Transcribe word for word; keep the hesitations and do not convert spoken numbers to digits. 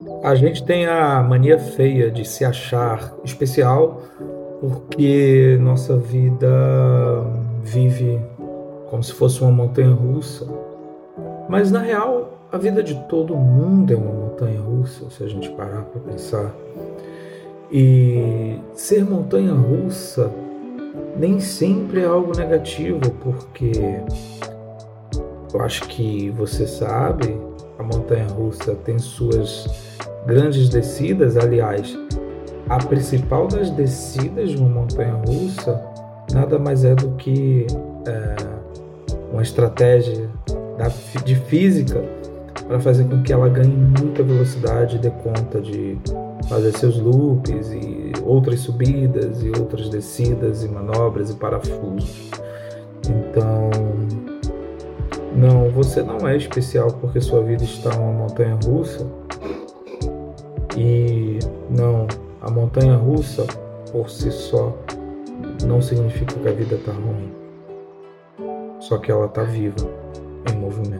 A gente tem a mania feia de se achar especial porque nossa vida vive como se fosse uma montanha russa. Mas na real, a vida de todo mundo é uma montanha russa, se a gente parar para pensar. E ser montanha russa nem sempre é algo negativo, porque eu acho que você sabe, a montanha russa tem suas grandes descidas. Aliás, a principal das descidas de uma montanha russa nada mais é do que é, uma estratégia de física para fazer com que ela ganhe muita velocidade e dê conta de fazer seus loops e outras subidas e outras descidas e manobras e parafusos. Então, não, você não é especial porque sua vida está uma montanha russa. E não, a montanha russa por si só não significa que a vida está ruim. Só que ela está viva, em movimento.